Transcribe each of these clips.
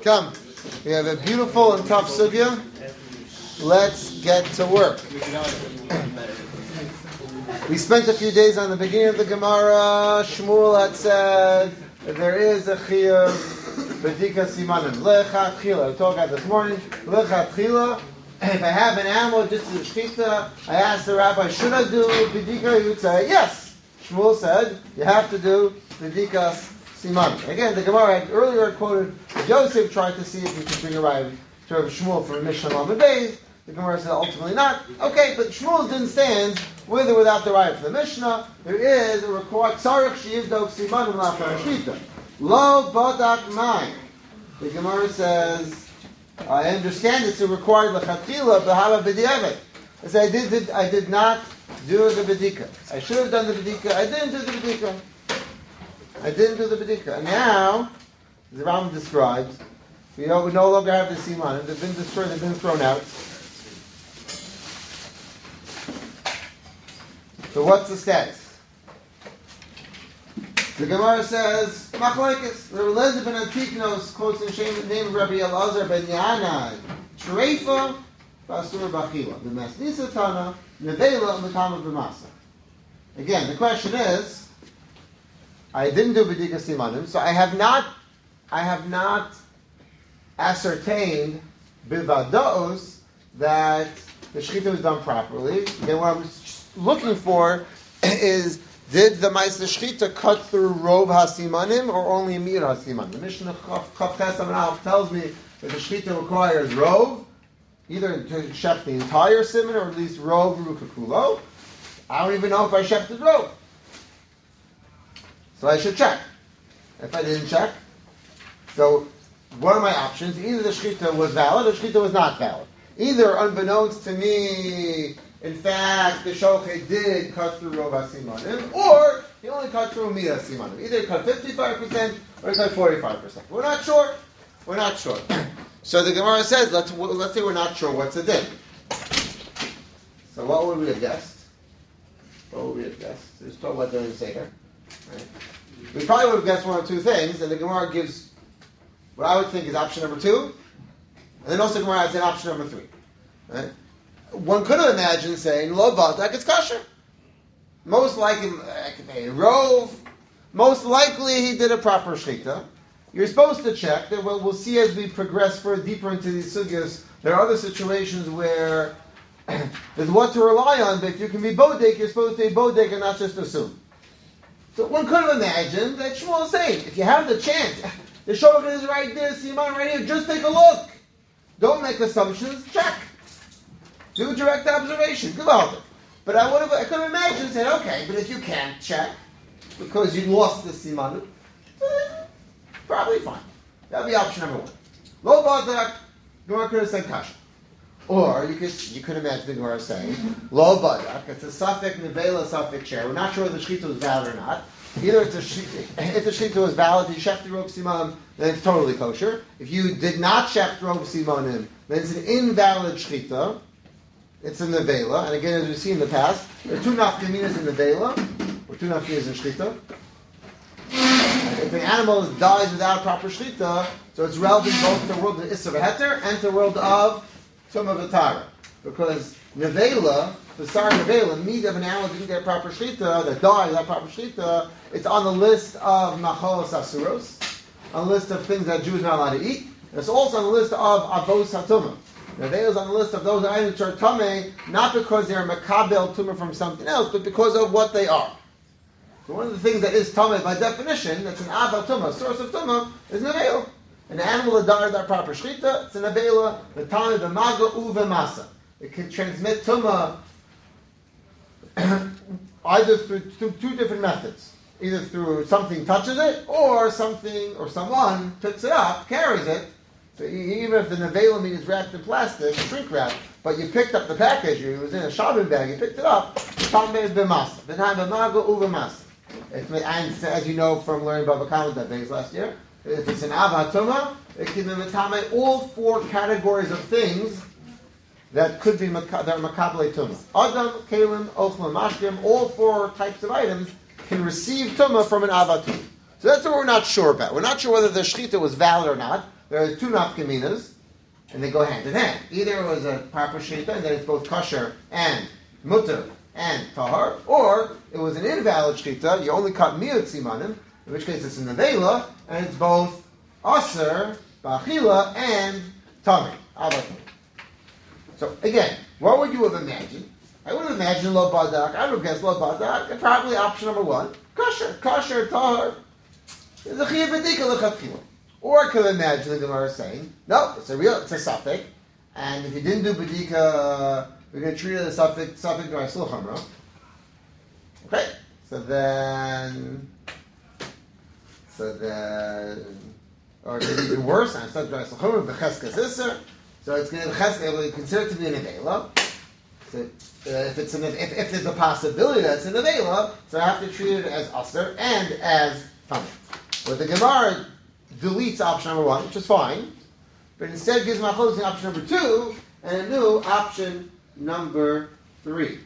Come. We have a beautiful and tough sugya. Let's get to work. We spent a few days on the beginning of the Gemara. Shmuel had said that there is a chiyuv b'dika simanim. Lechatchila. We talked about this morning. Lechatchila. If I have an animal just to shechita, I asked the rabbi, should I do b'dika? He would say, yes. Shmuel said, you have to do b'dika simanim. Again, the Gemara had earlier quoted Joseph tried to see if he could bring a rabbi to Rabbi Shmuel from Mishnah Lamed Beis. The Gemara said ultimately not. Okay, but Shmuel didn't stand with or without the right for the Mishnah. There is a requirement. Tzarich sheyivdok simanim la'achar shechita. Lo badak mai. The Gemara says, I understand it's a required lechatchila, but how about b'diavad? I said I did not do the bedika. I should have done the bedika. I didn't do the bedika. And now, the Rambam describes, we no longer have the simanim. They've been destroyed. They've been thrown out. So what's the status? The Gemara says, Machlekes, Rabbi Eliezer ben Antiknos quotes the name of Rabbi Elazar ben Yanai, Shreifa, Basur Bachila, the Mesnisa Tana, Nevela, and the Kama B'masa. Again, the question is, I didn't do B'dika Simanim, so I have not ascertained Bivadaos that the Shechita was done properly. Then what I'm looking for is, did the Ma'aser Shechita cut through Rov HaSimanim or only Mir HaSimanim? The Mishnah Chav Tes Amud tells me that the Shechita requires Rov, either to shech the entire Siman or at least Rov Rukakulo. I don't even know if I shechted Rov. So I should check. If I didn't check, so what are my options? Either the Shechita was valid or the Shechita was not valid. Either, unbeknownst to me, in fact, the Shochet did cut through Rov HaSimanim, or he only cut through Mir HaSimanim. Either he cut 55% or he cut 45%. We're not sure. So the Gemara says, let's say we're not sure what's the din. So what would we have guessed? Just talk about the Seder. Right? We probably would have guessed one of two things, and the Gemara gives what I would think is option number 2, and then also the Gemara adds in option number 3. Right? One could have imagined saying, Lo Badak, it's kosher. Most likely, Rov, most likely he did a proper shechita. You're supposed to check that. We'll see as we progress further deeper into these sugyas. There are other situations where there's what to rely on, but if you can be bodek, you're supposed to be bodek and not just assume. So one could have imagined that Shmuel is saying, if you have the chance, the shochet is right there, Siman right here, just take a look. Don't make assumptions, check. Do direct observation. Gewaldig. But I could have imagined saying, okay, but if you can't check because you lost the siman, probably fine. That would be option number 1. Lo badak, Gemara could have said kasha. Or you could imagine the Gemara saying, Lo badak, it's a suffix nevela, suffix share. We're not sure whether the shechita was valid or not. Either if the shechita was valid, you shech the rov simanim, then it's totally kosher. If you did not shech the rov simanim, then it's an invalid shechita. It's in the Vela, and again, as we've seen in the past, there are 2 nafkaminas in the Vela, or 2 nafkaminas in Shechita. If an animal dies without proper Shechita, so it's relevant both to the world of Issa V'Heter and to the world of Tumah V'Tara. Because Nevela, the Sar Nevela, meat of an animal that didn't get proper Shechita, that died without proper Shechita, it's on the list of Macholos Asuros, on the list of things that Jews are not allowed to eat, and it's also on the list of Avos HaTumah. Nevela is on the list of those items which are tamei, not because they are makabel tumah from something else, but because of what they are. So one of the things that is tamei by definition, that's an ava tumah, source of tumah, is nevela. An animal that died without proper shechita, it's a nevela, the tamei v'maga u'v'masa. It can transmit tumah either through 2 different methods. Either through something touches it, or something or someone picks it up, carries it. So even if the nevela meat is wrapped in plastic, shrink wrap, but you picked up the package, it was in a shopping bag, you picked it up, tamei is b'masa. V'nai b'maga u'v'masa. And as you know from learning Bava Kama that days last year, if it's an ava tumah, it can be tamei all 4 categories of things that could be that are makabel tumah. Adam, kalim, ochlam, mashkim, all 4 types of items can receive tumah from an ava tumah. So that's what we're not sure about. We're not sure whether the shechita was valid or not. there are two nafkaminas, and they go hand in hand. Either it was a proper shita, and then it's both kosher and mutter and tahar, or it was an invalid shita, you only cut miyut simanim, in which case it's an nevela, and it's both aser, ba'achila, and tamei. So again, what would you have imagined? I would have imagined lo badak. I would have guessed lo badak, and probably option number one, kosher, tahar. Is a chiyuv b'dika lechatchila. Or I could imagine the Gemara saying, no, it's a suffix, and if you didn't do b'dika, we're going to treat it as a suffix or a sulchamra. Okay, so then, or maybe even worse, I'm stuck dry sulchamra b'cheskas iser. So it's going to be considered to be an avela. So if there's a possibility that it's an avela, so I have to treat it as aser and as tamei. But the Gemara deletes option number one, which is fine, but instead gives machlokes in option number two and a new option number three.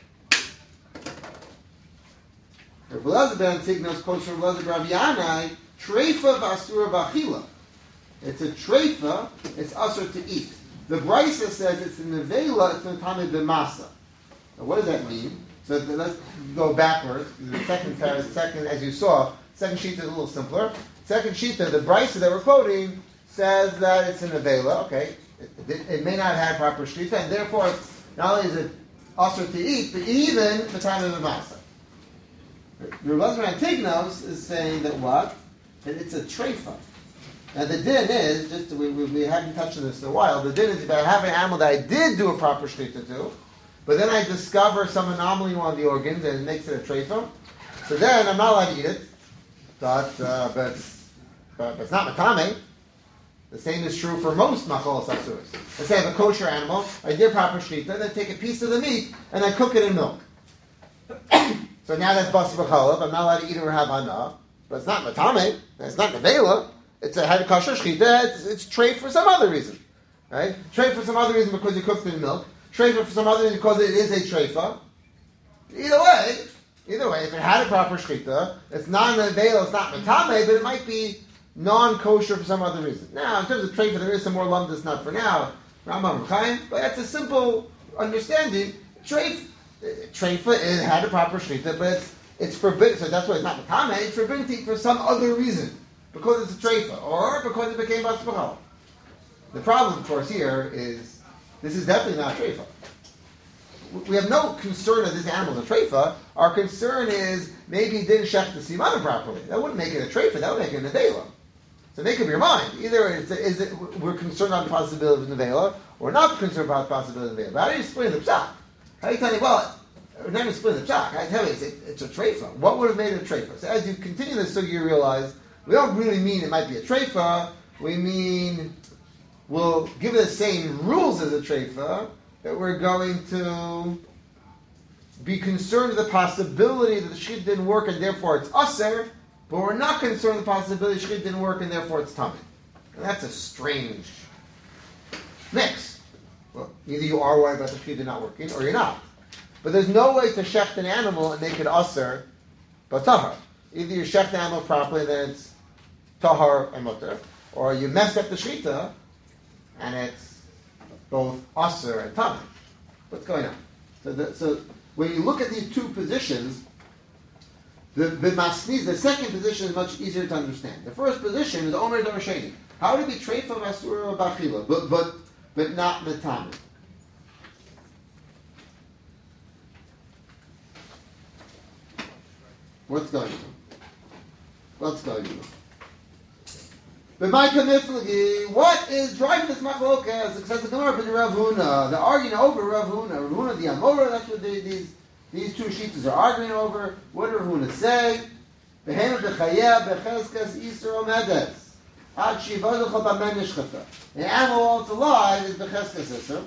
Rav Elazar ben Tignos quotes from Rav Elazar ben Yanai, treifa v'asura b'achila. It's a treifa, it's asur to eat. The Brisa says it's in the nevela, it's in tamei b'masa. Now what does that mean? So let's go backwards. The second, as you saw, second sheet is a little simpler. Second sheet, the Brisa that we're quoting says that it's in nevela. Okay, it may not have proper shlita, and therefore it's, not only is it asur to eat, but even the tamei b'masa. Rav Elazar ben Tignos is saying that what? That it's a treifa. Now the din is, we haven't touched on this in a while, the din is if I have an animal that I did do a proper shlita to, but then I discover some anomaly in one of the organs and it makes it a treifa, so then I'm not allowed to eat it, but it's not matame. The same is true for most machalos asuros. Let's say I have a kosher animal, I did proper shlita, then I take a piece of the meat and I cook it in milk. So now that's basar b'chalav, I'm not allowed to eat it or have anah, but it's not matame, it's not nevela. It's a had kosher shchita. It's trade for some other reason, right? Trade for some other reason because you cooked it in milk. Trade for some other reason because it is a treifa. Either way, if it had a proper shchita, it's not an avail, it's not matame, but it might be non-kosher for some other reason. Now, in terms of treifa, there is some more lump that's not for now, Rambam Chaim, but that's a simple understanding. Treifa, it had a proper shchita, but it's forbidden. So that's why it's not matame. It's forbidden to eat for some other reason. Because it's a treifa, or because it became basar b'chalav. The problem, of course, here is this is definitely not a treifa. We have no concern that this animal is a treifa. Our concern is maybe it didn't shech the simanim properly. That wouldn't make it a treifa. That would make it a nevela. So make up your mind. Either we're concerned about the possibility of nevela, or not concerned about the possibility of nevela. How do you explain the pshat? How do you tell me, well, we're not explain the pshat. I tell you, it's a treifa. What would have made it a treifa? So as you continue this, so you realize. We don't really mean it might be a treifa. We mean we'll give it the same rules as a treifa, that we're going to be concerned with the possibility that the shchita didn't work and therefore it's aser, but we're not concerned with the possibility the shchita didn't work and therefore it's tamei. And that's a strange mix. Well, either you are worried about the shchita not working or you're not. But there's no way to shecht an animal and make it aser, but tahar. Either you shecht the animal properly, then it's tahar and mutter, or you messed up the shchita, and it's both aser and tamei. What's going on? So when you look at these two positions, the second position is much easier to understand. The first position is omer darsheni. How to be treifa masura b'achila, but not matame. What's going on? But my kaniflagi, what is driving this machlokas? It says the Gemara for the Rav Huna. They're arguing over Rav Huna. Rav Huna the Amora. That's what these two sheets are arguing over. What did Rav Huna say? Behema bechaya becheskas isur omedes. Ad shivaducha b'men nishchata. The animal while it's alive is becheskas isur.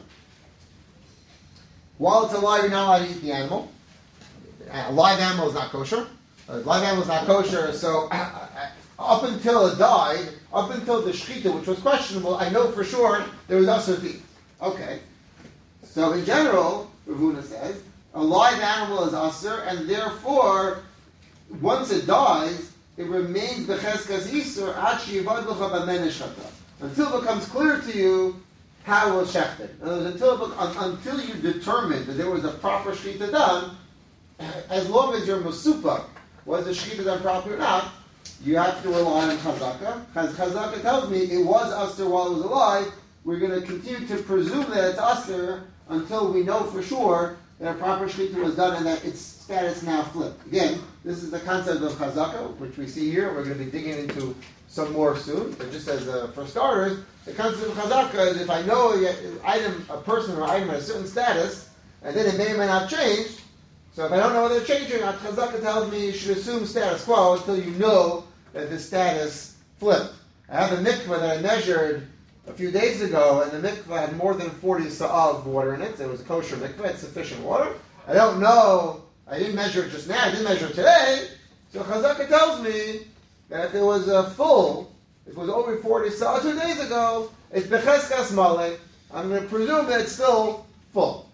While it's alive, you're not allowed to eat the animal. A live animal is not kosher. A live animal is not kosher, so up until it died, up until the shechita, which was questionable, I know for sure there was asur to eat. Okay. So in general, Rav Huna says, a live animal is asur, and therefore, once it dies, it remains becheskas isur ad sheyivad l'cha b'men nishchata. until it becomes clear to you how it was shechted. In other words, until you determined that there was a proper shechita done, as long as you're musupa, was the shechita done properly or not, you have to rely on chazaka. Chazaka tells me it was aser while it was alive. We're going to continue to presume that it's aser until we know for sure that a proper shechita was done and that its status now flipped. Again, this is the concept of chazaka, which we see here. We're going to be digging into some more soon. But just as for starters, the concept of chazaka is if I know a person or item has a certain status, and then it may or may not change. So if I don't know whether it's changing or not, chazaka tells me you should assume status quo until you know that the status flipped. I have a mikveh that I measured a few days ago, and the mikveh had more than 40 sa'ah of water in it. It was a kosher mikveh, it's sufficient water. I don't know, I didn't measure it just now, I didn't measure it today. So chazaka tells me that if it was full, if it was over 40 sa'ah 2 days ago, it's becheskas malek. I'm going to presume that it's still full.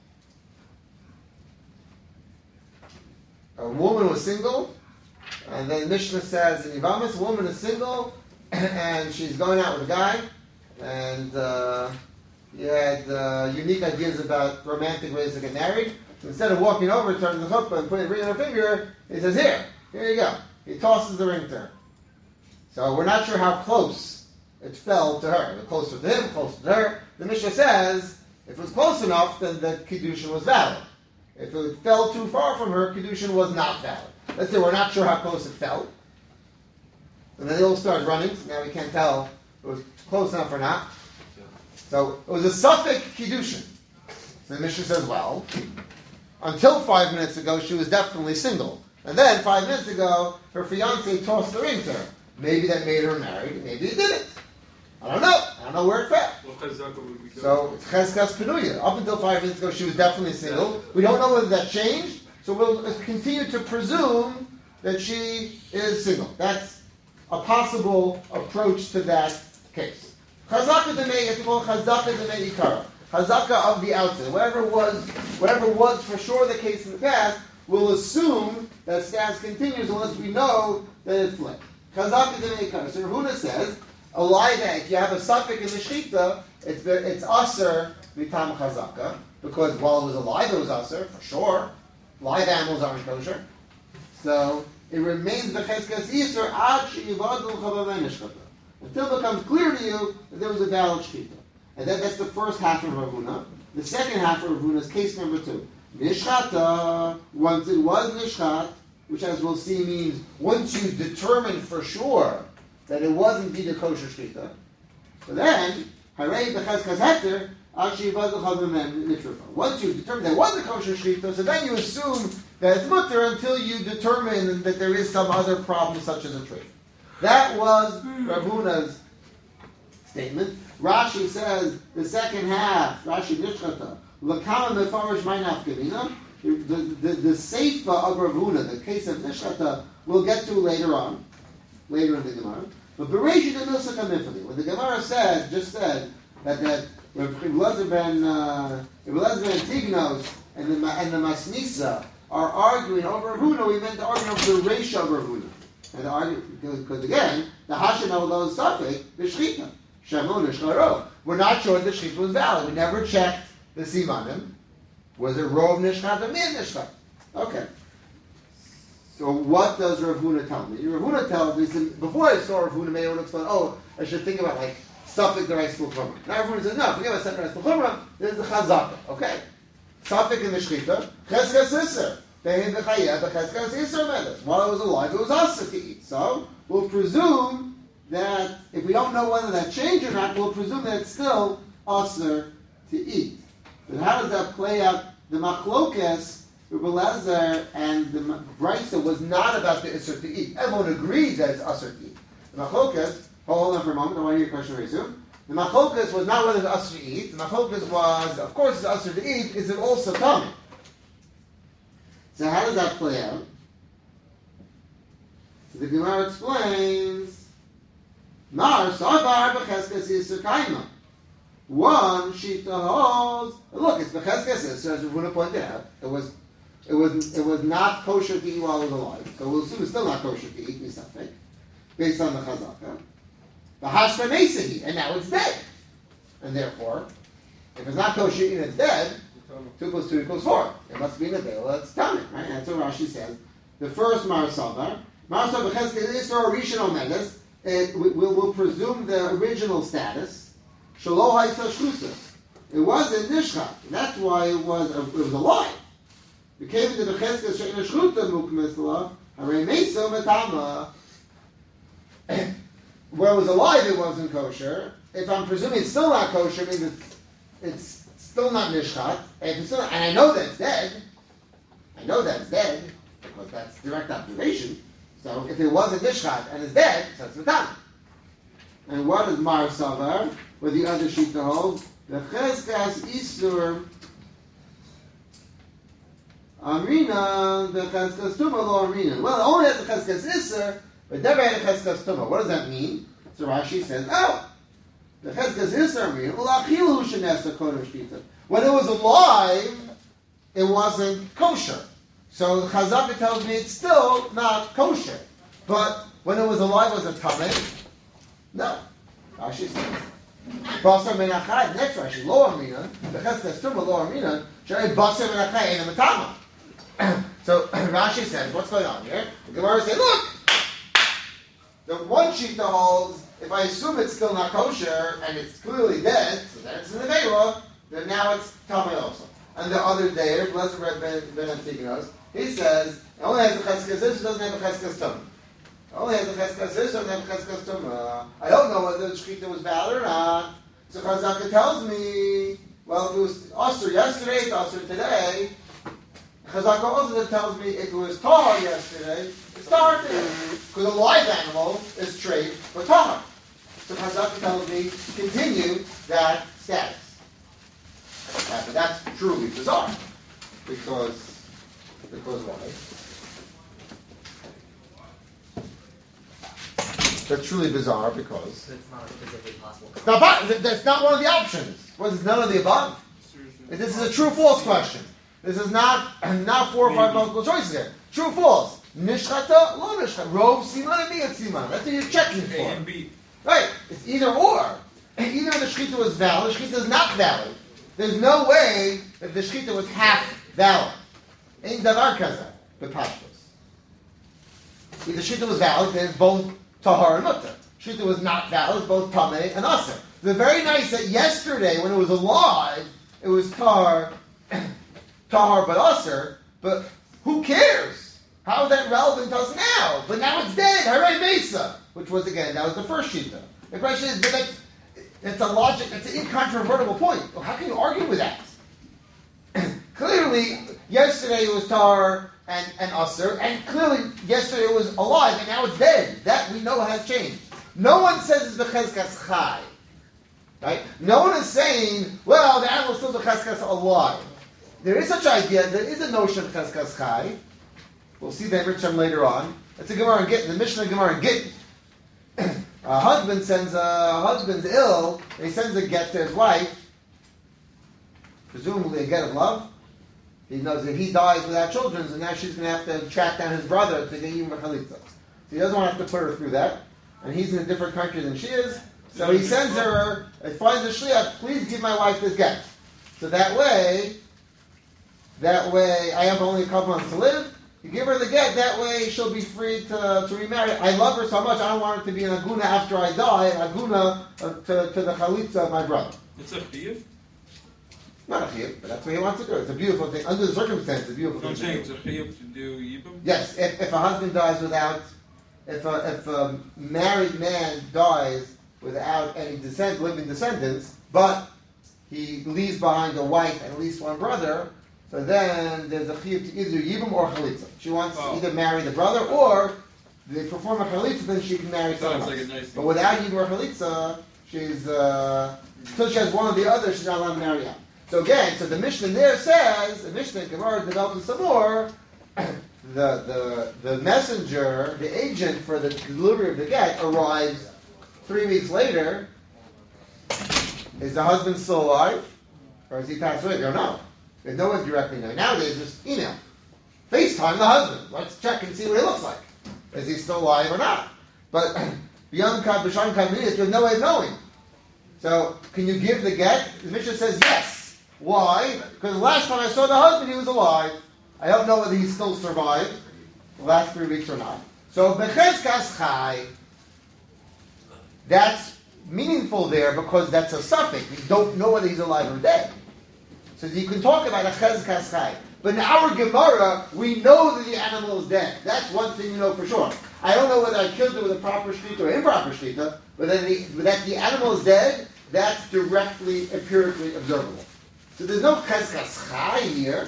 A woman was single, and then Mishnah says in Yivamis, a woman is single, and she's going out with a guy, and he had unique ideas about romantic ways to get married. So instead of walking over, turning the chuppah and putting a ring on her finger, he says, here you go. He tosses the ring to her. So we're not sure how close it fell to her. Closer to him, closer to her. The Mishnah says, if it was close enough, then the Kiddushin was valid. If it fell too far from her, Kiddushin was not valid. Let's say we're not sure how close it fell. And then they all started running, so now we can't tell if it was close enough or not. So it was a suffix Kiddushin. So the Mishnah says, well, until 5 minutes ago, she was definitely single. And then 5 minutes ago, her fiancé tossed the ring to her. Maybe that made her married, maybe it didn't. I don't know. I don't know where it fell. So it's cheskas penuya. Up until 5 minutes ago, she was definitely single. We don't know whether that changed, so we'll continue to presume that she is single. That's a possible approach to that case. Chazaka demei, it's called chazaka demei ikara. Chazaka of the outset. Whatever was for sure the case in the past, we'll assume that status continues unless we know that it flipped. Chazaka demei ikara. So Rav Huna says, a live egg, if you have a suffix in the shechita, it's aser mitam chazaka, because while it was alive it was aser, for sure. Live animals aren't kosher. So it remains b'cheskas yisur ad she'yivadu chavavei nishchata. Until it becomes clear to you that there was a valid shechita. And that's the first half of Rav Huna. The second half of Rav Huna is case number 2. Nishchata, once it was nishchat, which as we'll see means once you determine for sure that it was indeed a kosher shechita. So then, harei b'cheskas heter, ad she'yivadu chavavei nishchata. Once you determine that it was a kosher shechita, so then you assume that it's mutter until you determine that there is some other problem such as a trade. That was Rav Huna's statement. Rashi says the second half, Rashi Nishchata, L'kama mefarish ma'inaf kavina. The seifa of Rav Huna, the case of Nishchata, we'll get to later in the Gemara. But Bereshit and Nusach HaMifli, when the Gemara just said that Rav Elazar ben Tignos and the Masnisa are arguing over Rav Huna, we meant to argue over the Reisha of Rav Huna. And argue, because again, the Hashem of those suffix, the Shechita. Shavu Nishcharo. We're not sure the Shechita was valid. We never checked the Simanim. Was it Rov Nishchat or Min Nishchat? Okay. So what does Rav Huna tell me? Rav Huna tells me, before I saw Rav Huna, maybe I would explain, I should think about like suffix the rice chumrah. Now Rav Huna says, no, forget about suffix the rice chumrah. There's the chazaka. Okay. Suffix in the Shechita, Cheskas Isser. They had the Chayah, the Cheskas Isser Medes. While it was alive, it was also to eat. So we'll presume that if we don't know whether that changed or not, we'll presume that it's still usher to eat. But how does that play out? The machlokes, Rabbi Elazar and the Brisa was not about the usher to eat. Everyone agreed that it's usher to eat. The machlokes, hold on for a moment, I want to hear your question very soon. The machlokes was not whether it's usher to eat. The machlokes was, of course it's usher to eat, is it also coming? So how does that play out? So the Gemara explains, Mar Savar b'cheskas yisur kaima. One shita holds. Look, it's b'cheskas yisur, as Rav Huna pointed out. It was not kosher to eat while it was alive. So we'll assume it's still not kosher to eat misafek, based on the chazaka. The hashta mesahi, and now it's dead. And therefore, if it's not kosher and it's dead, 2 plus 2 equals 4. It must be in the Bela, it's tummy, right? And that's what Rashi says. The first Marasavar, B'cheskel Isra Rishon Omedes, we'll presume the original status. Shelo Haisa Shchusa. It wasn't Nishchat. That's why it was alive. It came into the B'cheskel She'en Shchuta Mukmesla, Harei Mesa Metama. Where it was alive, it wasn't kosher. If I'm presuming it's still not kosher, it means it's still not nishchat. And I know that it's dead. I know that it's dead because that's direct observation. So if it wasn't nishchat and it's dead, so it's metam. And what is Mar Savar? Where the other sheet to hold? The cheskas isur amrina, the cheskas tuma lo amrina. Well, it only has the cheskas isur, but never had a cheskas tuma. What does that mean? So Rashi says, the cheskas isur amrina ulachilu shenesa kodesh shkita. When it was alive, it wasn't kosher. So the Chazaka tells me it's still not kosher. But when it was alive, was it tamei? No. Rashi says. Basar menachai, next Rashi, lo amrina, the cheskas tuma lo amrina, shere basar menachai ain't a matama. So Rashi says, what's going on here? The Gemara says, look, the one sheet that holds, if I assume it's still not kosher and it's clearly dead, so then it's in the Veira, then now it's tamei also. And the other day, blessed Red Ben Antigonos, he says, it only has the cheskas ish, it doesn't have the cheskas tumah. It only has the cheskas ish, it doesn't have the cheskas tumah. I don't know whether the shechita was valid or not. So Chazaka tells me, well, if it was usher yesterday, it's usher today. Chazaka also tells me if it was tahar yesterday, it's tahar today. Because a live animal is straight for tahar. So Chazaka tells me, continue that status. But that's truly bizarre. Because why? That's truly bizarre because it's not physically possible. That's not one of the options. Was it none of the above? This is a true-false question. This is not 4 or 5 multiple choices here. True false. Nishchata, lo nishchata. Rov siman and miyat siman. That's what you're checking for. A and B. Right. It's either or. Either the shechita was valid, the shechita is not valid. There's no way that the shechita was half valid. Ain't davar kaza, the pashtos. If the shechita was valid, then it's both tahar and mutter. Shechita was not valid, both tamei and aser. It's very nice that yesterday, when it was alive, it was tahar but aser, but who cares? How is that relevant to us now? But now it's dead, harei mesa, which was, again, that was the first shechita. The question is, but it's a logic, it's an incontrovertible point. Well, how can you argue with that? Clearly, yesterday it was tar and usr, and clearly yesterday it was alive, and now it's dead. That we know has changed. No one says it's b'cheskas chai. Right? No one is saying, well, the animal is still b'cheskas alive. There is such an idea, there is a notion of b'cheskas chai. We'll see the Ritzam later on. It's a Gemara in Gittin, the Mishnah Gemara in Gittin. A husband sends husband's ill, and he sends a get to his wife, presumably a get of love. He knows that he dies without children, and now she's going to have to track down his brother to get even a chalitza. So he doesn't want to have to put her through that, and he's in a different country than she is. So he sends her, he finds a shliach, please give my wife this get. So that way, I have only a couple months to live. You give her the get, that way she'll be free to remarry. I love her so much, I don't want her to be an aguna after I die, an aguna to the chalitza of my brother. It's a chiyuv? Not a chiyuv, but that's what he wants to do. It's a beautiful thing. Under the circumstances, it's a beautiful thing. I'm saying it's a chiyuv to do yibum? Yes, if a husband dies without, if a married man dies without any living descendants, but he leaves behind a wife and at least one brother, so then there's a chiyuv to either yibum or chalitza. She wants to either marry the brother or they perform a chalitza, then she can marry someone else. Like a nice but without yibum or chalitza, she's until she has one or the other, she's not allowed to marry out. So again, so the Mishnah there says, the Mishnah Gemara develops some more. The messenger, the agent for the delivery of the get arrives 3 weeks later. Is the husband still alive, or has he passed away? We don't know. There's no one directly know. Nowadays, just email, FaceTime the husband. Let's check and see what he looks like. Is he still alive or not? But beyond Kad, B'Shan Kad, there's no way of knowing. So, can you give the get? The Mishnah says yes. Why? Because the last time I saw the husband, he was alive. I don't know whether he still survived the last 3 weeks or not. So, Bechezkas Chai, that's meaningful there because that's a suffix. We don't know whether he's alive or dead. So you can talk about a Chezkas Chai. But in our Gemara, we know that the animal is dead. That's one thing you know for sure. I don't know whether I killed it with a proper shlita or improper shlita, but that the animal is dead, that's directly, empirically observable. So there's no Chezkas Chai here.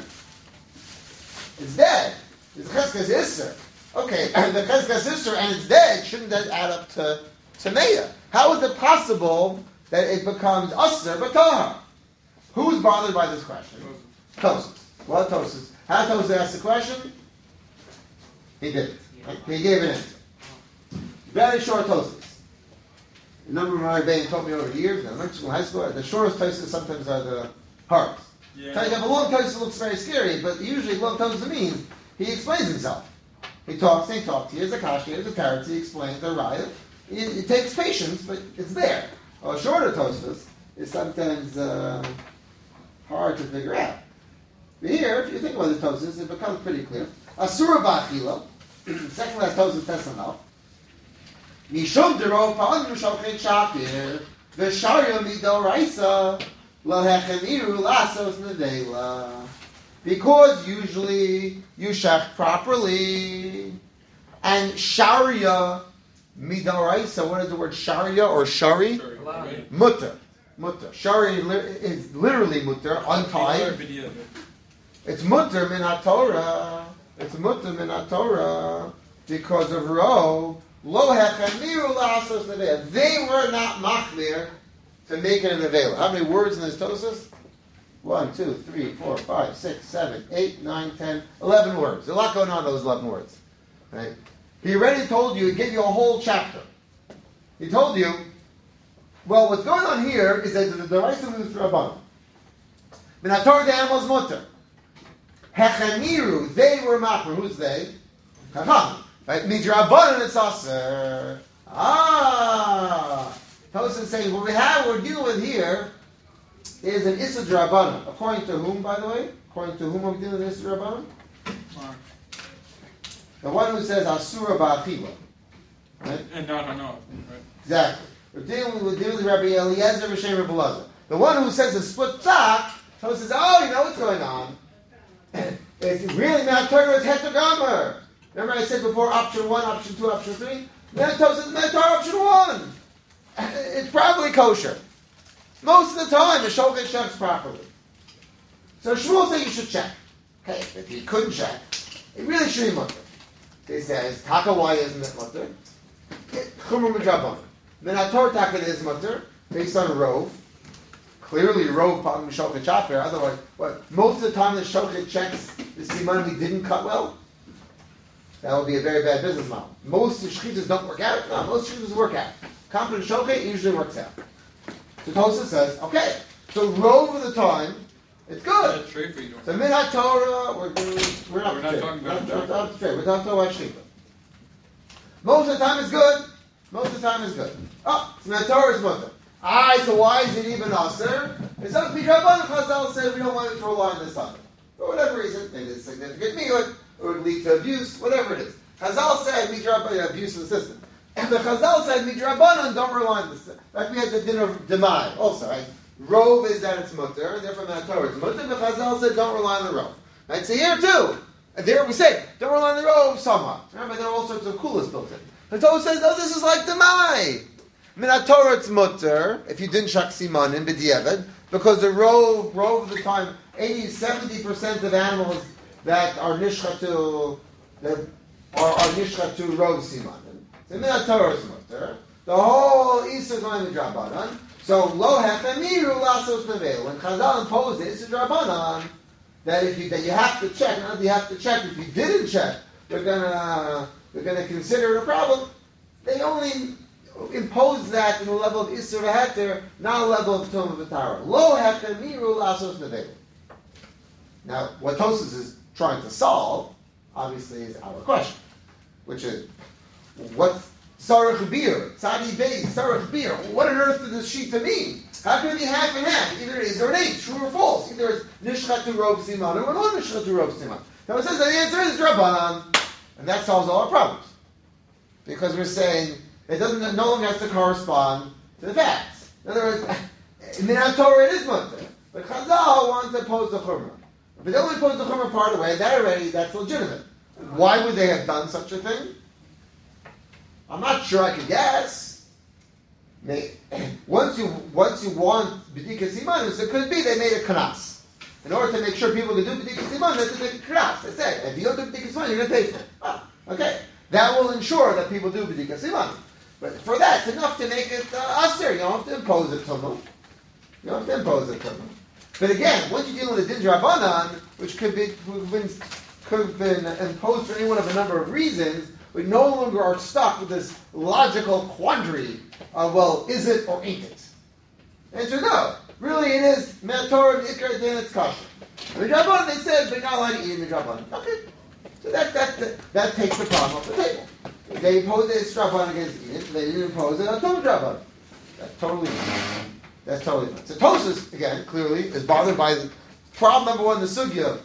It's dead. It's Chezkas Isser. Okay, and the Chezkas Isser and it's dead, shouldn't that add up to Meya? How is it possible that it becomes Asr but Tahar? Who's bothered by this question? Tosfos. What Tosfos? How Tosfos asked the question? He did it. He gave an answer. Very short Tosfos. A number of my Rebbeim taught me over the years, in elementary school, high school, the shortest Tosfos sometimes are the hardest. Yeah. So you have a long Tosfos looks very scary, but usually long Tosfos means he explains himself. He talks, here's a kashi, here's a tarot, he explains the raya. It takes patience, but it's there. A shorter Tosfos is sometimes hard to figure out. But here, if you think about the Tosfos, it becomes pretty clear. Asura ba'achila, second last Tosfos tests enough. Mishum dero pa'an mushalchet shapir, v'sharyo midoraisa, lahechemiru lasos nevela. Because usually you shach properly, and sharia midoraisa, what is the word sharia or shari? Mutter. Shari is literally mutter, untied. It's mutter min ha-Torah. It's mutter min ha-Torah because of Ro. Lo hechamiru la'asos nevela. They were not machmir to make it an nevela. How many words in this Tosfos? 1, 2, 3, 4, 5, 6, 7, 8, 9, 10, 11 words. There's a lot going on in those 11 words. Right? He already told you, he gave you a whole chapter. He told you, well, what's going on here is that the Raisa moves through Rabbanan. Min ha-Torah, the animal's mutter. Hechaniru, they were machmer. Who's they? Chacham. Right? Midrabanan, it's aser. Tosfos is saying, what we're dealing with here is an Issa Drabanan. According to whom, by the way? According to whom are we dealing with Issa Drabanan? The one who says Asura Ba'achila. Right? And no. Right. Exactly. We're dealing with Rabbi Eliezer B'Shem Rabbi Elazar. The one who says a split tzak, Tosfos says, oh, you know what's going on. It's really not Torah, it's Hetagomer. Remember I said before, option 1, option 2, option 3? Tosfos says, Torah option 1. It's probably kosher. Most of the time, the shulchan checks properly. So Shmuel said you should check. Okay, if he couldn't check, it really should be mutter. He says, taka, why isn't it mutter? Chumur midrabanan. Then ha-Torah taka is mutter, based on Rov. Clearly, Rov pa'am shulchan chaper. Otherwise, what? Most of the time, the shulchan checks the siman we didn't cut well. That would be a very bad business model. Most shchitas don't work out. No, most shchitas work out. Competent shulchan usually works out. So Tosfos says, okay, so Rov of the time, it's good. So min ha-Torah, we're not talking about We're not talking about shchicha. Most of the time it's good. Oh, min ha-Torah is mutter. So why is it even aser? It's not midrabanan. Chazal said we don't want it to rely on this other. For whatever reason, maybe it's significant miyut, or it would lead to abuse, whatever it is. Chazal said midrabanan, abuse of the system. And the Chazal said, midrabanan, don't rely on this. Like we had the din of Demai also, right? Rov is that it's mutter, and therefore the Torah is mutter, but Chazal said, don't rely on the Rov. Right? So here too, and there we say, don't rely on the Rov somewhat. Remember, there are all sorts of coolest built in. The Torah says, no, this is like Demai. Min ha-Torah, it's mutter, if you didn't shak siman in b'diavad, because the Rov of the time, 70% of animals that are nishcha to Rov siman. So min ha-Torah is mutter. The whole Issa is going to Drabanan. So lo hechemiru lasos nevela. When Chazal imposed the Issa Drabanan, that you have to check, not that you have to check. If you didn't check, they're gonna consider it a problem. They only impose that in the level of Issa v'heter, not a level of Tum v'tara. Lo hechemiru lasos nevela. Now, what Tosfos is trying to solve, obviously, is our question, which is, what's Sarach beer, Tzadi Beis, Sarach beer. What on earth does this shita mean? How can it be half and half? Either it is or it ain't, true or false. Either it's Nishchatu Rov Siman or not Nishchatu Rov Siman. So it says that the answer is Rabbanan. And that solves all our problems. Because we're saying it doesn't, no longer has to correspond to the facts. In other words, in the Torah it is mutter. But Chazal wants to oppose the Chumrah. If they don't oppose the Chumrah part away, that's legitimate. Why would they have done such a thing? I'm not sure I could guess. Once you want B'dika Simanus, it could be they made a Knas. In order to make sure people can do B'dika Simanus, they have to make a Knas. They say, if you don't do B'dika Simanus, you're going to pay for it. Okay. That will ensure that people do B'dika Simanus. But for that, it's enough to make it Aser. You don't have to impose it to them. But again, once you deal with a Din Rabbanan, which could have been imposed for any one of a number of reasons, we no longer are stuck with this logical quandary of, well, is it or ain't it? The answer no. Really, it is Torah and Ikar, then it's kosher. The Rabbanan, they said, but not allowed to eat in the Rabbanan. Okay. So that takes the problem off the table. They imposed a Rabbanan against Eden, they didn't impose it on Torah Rabbanan. That's totally fine. So Tosfos, again, clearly, is bothered by the problem number one, the sugya,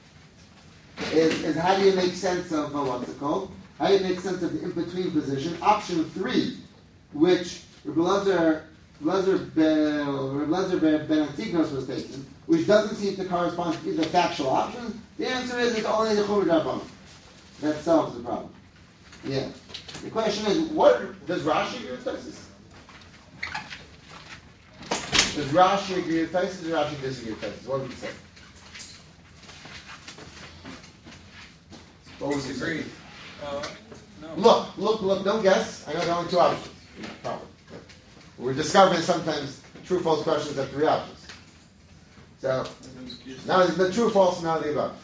is how do you make sense of what's it called? How do you make sense of the in-between position? Option 3, which Reb Lezer ben Antignos was taking, which doesn't seem to correspond to the factual options. The answer is it's only the Chumrah Rabbanan. That solves the problem. Yeah. The question is, what does Rashi agree with Tosfos? Does Rashi agree with Tosfos? Does Rashi disagree with Tosfos? What would you say? What would you say? No. Look, don't guess. I know there are only two options. Probably. We're discovering sometimes true, false questions have three options. So, now the true, false, now the above.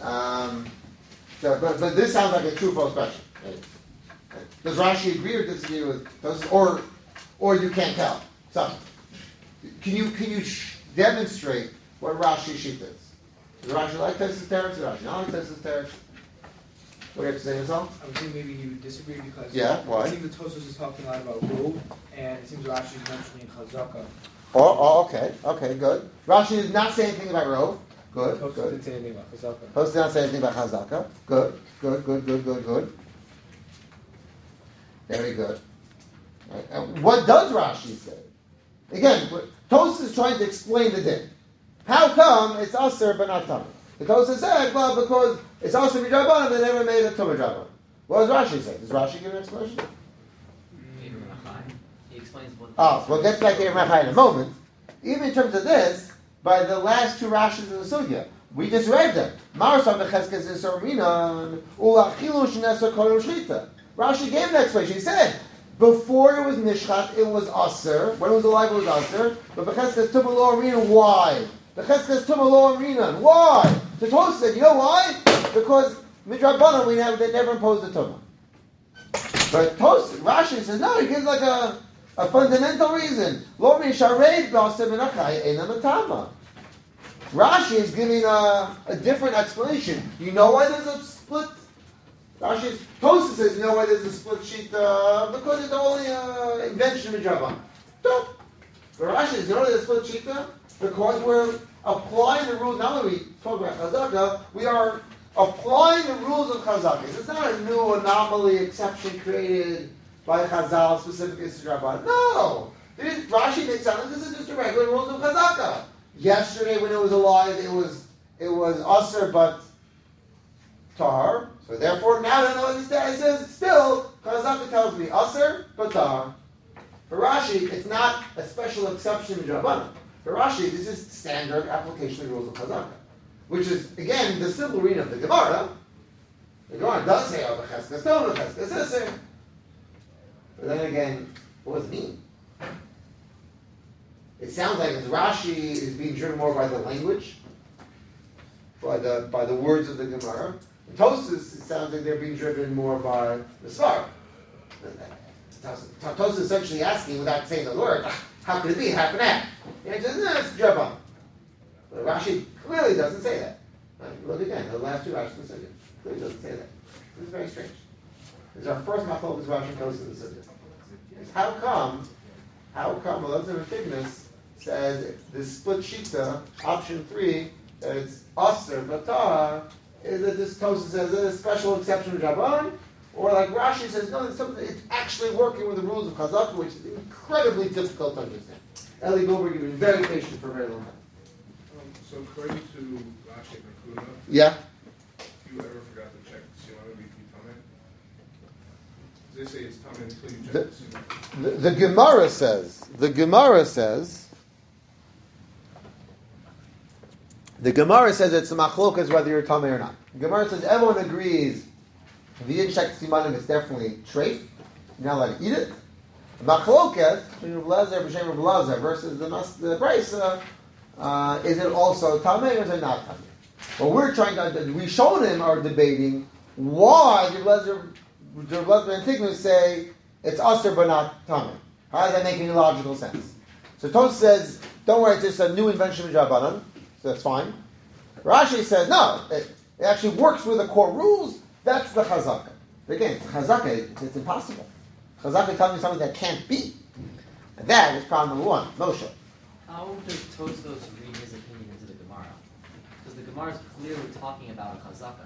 But this sounds like a true, false question. Right? Does Rashi agree or disagree with those? Or you can't tell. So, can you demonstrate what Rashi shita is? Does Rashi like Tosfos teretz? Does Rashi not like Tosfos teretz? What do you have to say yourself? I would think maybe you would disagree because why? It seems the Tosfos is talking a lot about Rov, and it seems Rashi is mentioning Chazaka. Okay, good. Rashi did not say anything about Rov. Good. Tosfos didn't say anything about Chazaka. Tosfos did not say anything about Chazaka. Good. Very good. Right. And what does Rashi say? Again, Tosfos is trying to explain the din. How come it's Aser but not Tamar? The Tosfos said, well, because it's Aser b'Drabanan, they never made a Tumah Drabanan. What does Rashi say? Does Rashi give an explanation? He explains what. We'll get back to Ibn Rachai in a moment. Even in terms of this, by the last two Rashis in the Sugya, we just read them. Rashi gave an explanation. He said, before it was Nishchat, it was Aser. When it was alive, it was Aser. But Becheskas Tumah Lo Arinan, why? Becheskas Tumah Lo Arinan, why? The Tosfos said, you know why? Because Midrabanan, they never imposed the Tumah. But Rashi says, no, he gives like a fundamental reason. Rashi is giving a different explanation. You know why there's a split? Tosfos says, you know why there's a split sheet? Because it's only an invention of Midrabanan. But Rashi says, you know why there's a split sheet? Because we're applying the rules. Now that we talk about Chazaka, we are applying the rules of Chazaka. It's not a new anomaly exception created by Chazal specifically to Rabbanan. No! Rashi makes out this is just the regular rules of Chazaka. Yesterday when it was alive, it was Aser but Tar. So therefore now that it says still, Chazaka tells me Aser but Tar. For Rashi, it's not a special exception in Rabbanan. For Rashi, this is standard application of the rules of Chazaka. Which is, again, the simple reading of the Gemara. The Gemara does say, oh, Becheskas Tov, Becheskas Eser. But then again, what does it mean? It sounds like Rashi is being driven more by the language, by the words of the Gemara. And Tosfos, it sounds like they're being driven more by the Svar. Tosfos is essentially asking, without saying the word, how could it be half and half? And it says, no, it's Drabanan. But Rashi clearly doesn't say that. Look again, the last two Rashi clearly doesn't say that. This is very strange. is our first machlokas Rashi and Tosfos is so different. How come Elazar and Tignis says this split shita, option 3, that it's Aser Batar, is that this Tosfos says a special exception to Rabban, or like Rashi says, no, it's actually working with the rules of Chazaka, which is incredibly difficult to understand. Eli Goldberg, you've been very patient for a very long time. So according to Rashi and Makuna, Yeah. if you ever forgot to check the Simon be Tameh, they say it's Tameh until you check the Simon. The Gemara says, the Gemara says it's a machlokas whether you're tamei or not. The Gemara says everyone agrees if you didn't check the simanim, it's definitely treif. You're not allowed to eat it. Machlokas between Rav Elazar, B'Shem Rav Elazar versus the Brisa, is it also tamei or is it not tamei? What we're trying to, the Rishonim are debating why Rav Elazar and Tignos say it's aser but not tamei. How does that make any logical sense? So Tosfos says, don't worry, it's just a new invention of Rabbanan, so that's fine. Rashi says, no, it actually works with the core rules. That's the chazaka. But again, chazaka, it's impossible. Chazaka telling me something that can't be. And that is problem number 1. Moshe. How does Tosfos read his opinion into the Gemara? Because the Gemara is clearly talking about a chazaka.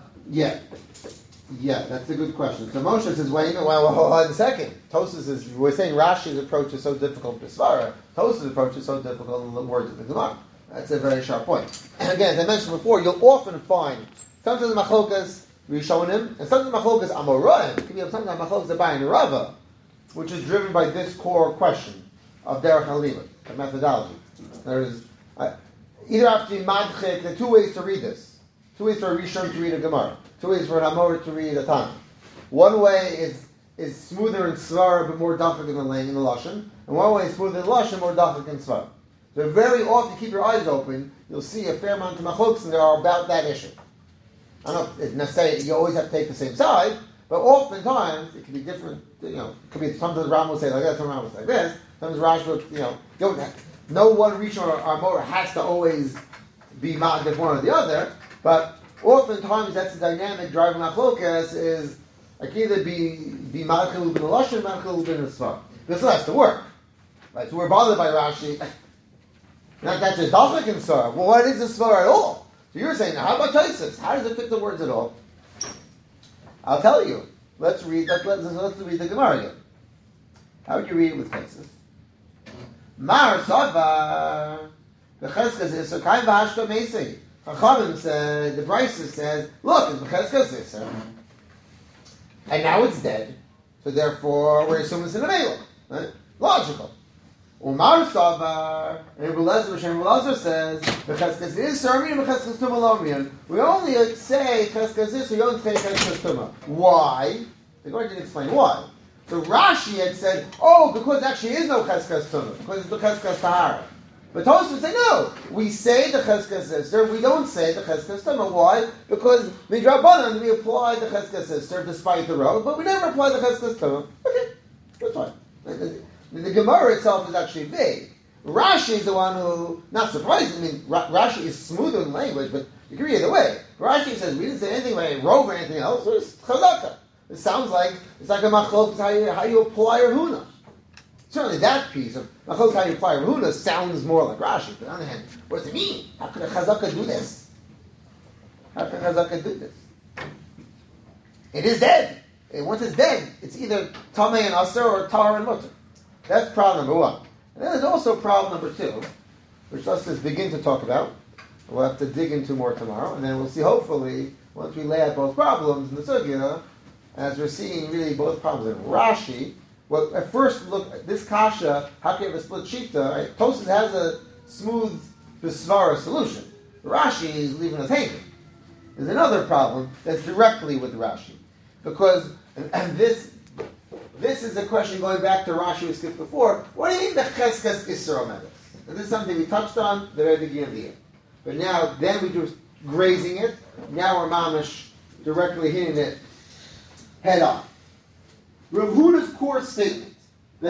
Yeah, that's a good question. So Moshe says, hold on a second. Tosfos is, we're saying Rashi's approach is so difficult to Svara. Tosfos' approach is so difficult in the words of the Gemara. That's a very sharp point. And again, as I mentioned before, you'll often find sometimes machlokas Rishonim, and sometimes machlokas Amoraim. It can be sometimes machlokas Abaye and Rava, which is driven by this core question of Derech HaLimud, of methodology. There is either have to be madchik. There are 2 ways to read this. 2 ways for a Rishon to read a Gemara. 2 ways for an Amor to read a Tana. One way is smoother in Svara but more dafik in the Lashon, and one way is smoother in Lashon, more dafik in Svara. So very often, keep your eyes open, you'll see a fair amount of machlokas and there are about that issue. I don't know if necessarily you always have to take the same side, but oftentimes it can be different. It could be sometimes Ram will say like that, sometimes Ram will say like this. Sometimes Rashi will, no one Rishon or Amora has to always be ma'adif one or the other, but oftentimes that's the dynamic driving machlokas is I can either be ma'adchil bin Lashon, ma'adchil bin Svar. This has to work. Right? So we're bothered by Rashi. Not that just dafik and Svar. Well, what is the Svar at all? So you're saying, now, how about Tosfos? How does it fit the words at all? I'll tell you. Let's read the Gemara again. How would you read it with Tosfos? Mar Savar B'Cheskas Isser Kain V'Hashka Meisei. Chachamim said, the Brisa says, look, it's B'Cheskas Isser, and now it's dead. So therefore, we're assuming it's in a Melech. Right? Logical. Umar Savar, and Rav Elazar says, B'Cheskas Isser, and B'Cheskas Tumah Lomian. We only say Cheskas Isser, we don't say Cheskas Tumah. Why? The Gemara didn't explain why. So Rashi had said, because actually is no Cheskas Tumah, because it's the Cheskas Tahara. But Tosfos say, no, we say the Cheskas Isser, we don't say the Cheskas Tumah. Why? Because Midrabanan, we apply the Cheskas Isser despite the road, but we never apply the Cheskas Tumah. Okay, that's fine. The Gemara itself is actually vague. Rashi is the one who, not surprising, Rashi is smoother in language, but you can read either way. Rashi says, we didn't say anything about a robe or anything else, so it's chazaka. It sounds like, it's like a machlok, how you apply your huna. Certainly that piece of machlok, how you apply your huna, sounds more like Rashi, but on the other hand, what does it mean? How could a chazaka do this? How can a chazaka do this? It is dead. And once it's dead, it's either tamei and aser or tar and mutter. That's problem number 1. And then there's also problem number 2, which let's just begin to talk about. We'll have to dig into more tomorrow, and then we'll see, hopefully, once we lay out both problems in the sugya, as we're seeing really both problems in Rashi, well, at first look at this kasha, how can you have a split shita? Right? Tosfos has a smooth besvara solution. Rashi is leaving us hanging. There's another problem that's directly with Rashi. Because, and this is a question going back to Rashi we skipped before. What do you mean the cheskas isser omedes? This is something we touched on at the very beginning of the year. But now, then we do grazing it. Now we're mamish directly hitting it head on. Rav Huda's core statement: the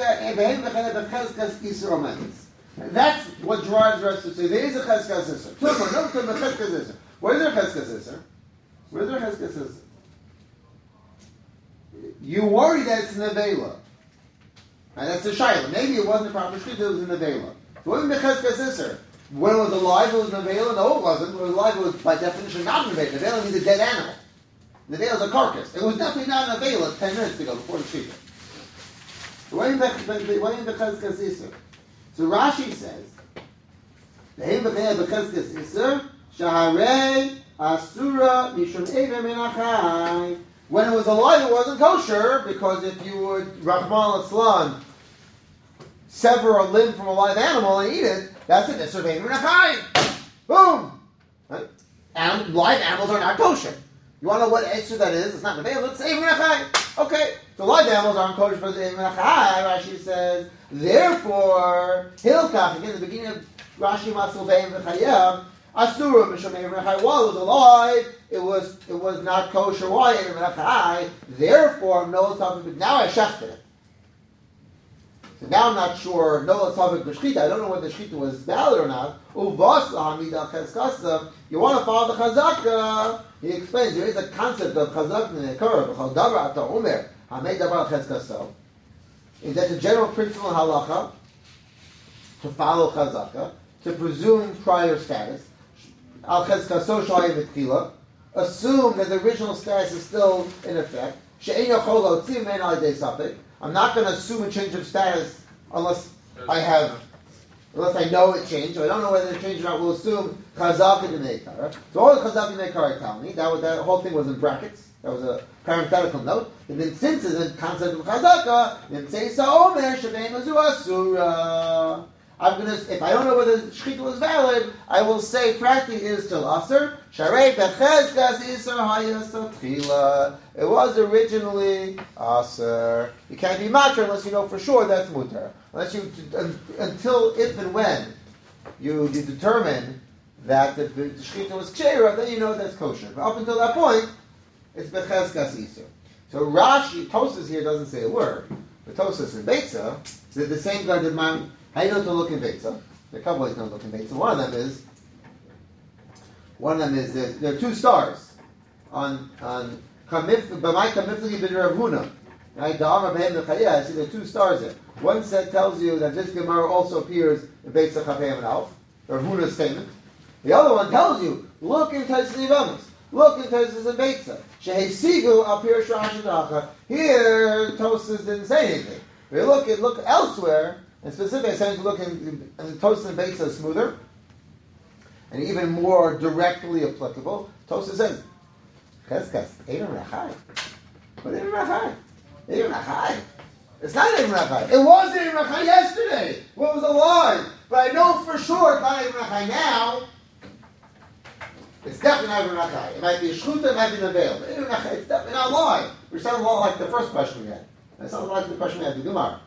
cheskas isser omedes. That's what drives us to say there is a cheskas isser. No, the cheskas isser. Where is there a cheskas isser? Where is there a cheskas isser? you worry that it's nevela. And that's the shayla. Maybe it wasn't a proper shchita, it was a nevela. So it wasn't becheskes iser. When it was alive, it was nevela. No, it wasn't. When it was alive, it was by definition not nevela. Nevela means a dead animal. Nevela is a carcass. It was definitely not nevela 10 minutes ago before the shchita. So Rashi says, "Ve'im becheskes iser shaharei asura mishum ever min achai." When it was alive, it wasn't kosher, because if you would, Rahman al-Islam, sever a limb from a live animal and eat it, that's it. It's surveying Menachai. Boom! Right? And live animals are not kosher. You want to know what extra that is? It's not Neveil, it's Eiv Menachai. Okay, so live animals aren't kosher for the Eiv Menachai, Rashi says. Therefore, Hilkach, again, the beginning of Rashi Masul Ve'im V'chayem, Asura Mishum Eiv Menachai, while it was alive, it was not kosher. Why? Therefore, no tzavik. Now I shechted it. So now I'm not sure. No tzavik b'shchita. I don't know whether the shchita was valid or not. Uvas lahamida cheskasa. You want to follow the chazaka? He explains there is a concept of chazak ne'ekara b'chal davar ata omer hamei davar cheskasa. Is that the general principle in halacha to follow chazaka, to presume prior status al cheskaso shayim v'tchila. Assume that the original status is still in effect. I'm not going to assume a change of status unless I know it changed. If I don't know whether it changed or not, we'll assume chazak and meikara. So all the chazak and meikara tell me that whole thing was in brackets. That was a parenthetical note. And then since it's a concept of chazaka, then say sa'omer shebein mazu asura. If I don't know whether shchita was valid, I will say practically is still aser. Sharei bechezkas iser hayas tchila. It was originally aser. You can't be matra unless you know for sure that's mutar. Until if and when you determine that the shchita was kshera, then you know that's kosher. But up until that point, it's bechezkas iser. So Rashi, Tosas here doesn't say a word, but Tosas and Beitza did the same guy did man. How you know to look in Beitza? There are a couple ways to look in Beitza. One of them is there are two stars on B'mai Kamifli B'nei Rav Huna. Right, the Amar Behem Nechayah. I see there are two stars there. One set tells you that this Gemara also appears in Beitza Chafayim and Alf, Rav Huna's statement. The other one tells you, look in Tosas Yivamis, look in Tosas and Beitza. Shehesigu al Pirush Rashi Dacha. Here Tosas didn't say anything. But you look elsewhere. And specifically, I said to look in Tosas and Beitza is smoother and even more directly applicable. Tosas says, "Cheskas, Eirim Rachai." What Eirim Rachai? Eirim Rachai. It's not Eirim Rachai. It was Eirim Rachai yesterday. What was alive? But I know for sure it's not Eirim Rachai now. It's definitely not Eirim Rachai. It might be a shchuta, it might be neveil. But Eirim Rachai, it's definitely not alive. Which sounds a lot like the first question we had. It sounds like the question we had to Gemara.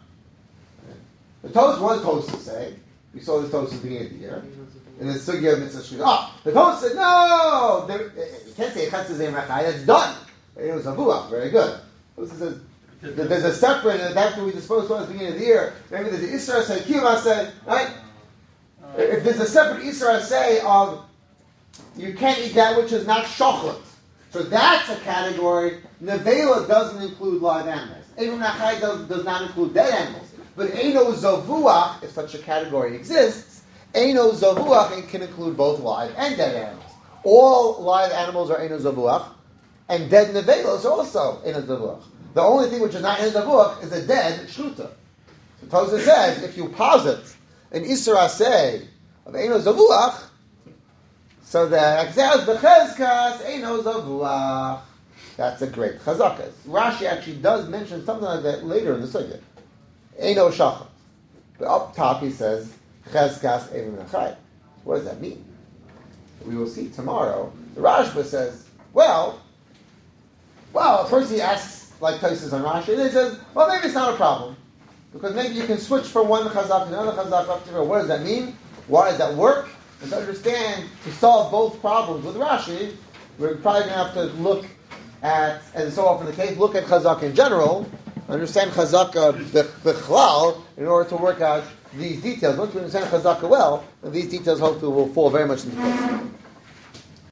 The Tosas was supposed to say, we saw this Tosas at the beginning of the year, in the Sugya of Mitzvah Shchita. The Tosas said, no! You can't say Chetz is Rachai, that's done. It was a Vuach, very good. Tosas says, there's a separate, and that's what we disposed of at the beginning of the year. Maybe there's an Isra say, Kiyama say, right? If there's a separate Isra say of, you can't eat that which is not chocolate. So that's a category. Nevela doesn't include live animals. Eirim Rachai does not include dead animals. But Eino Zavuach, if such a category exists, Eino Zavuach can include both live and dead animals. All live animals are Eino Zavuach, and dead Nevelos are also Eino Zavuach. The only thing which is not Eino Zavuach is a dead Shruta. So Tosafos says, if you posit an Isra Aseh of Eino Zavuach, so the Exeus Bechezkas Eino Zavuach. That's a great Chazakas. Rashi actually does mention something like that later in the Sugya. Eino Shachar. But up top he says, Chezkas Eirim Rachai. What does that mean? We will see tomorrow. The Rashba says, well, first he asks, like Tosafos on Rashi, and then he says, well, maybe it's not a problem. Because maybe you can switch from one Chazak to another Chazak up to what does that mean? Why does that work? And to understand, to solve both problems with Rashi, we're probably going to have to look at, as so often the case, look at Chazak in general, understand Chazaka b'chlal in order to work out these details. Once we understand Chazaka well, these details hopefully will fall very much into place.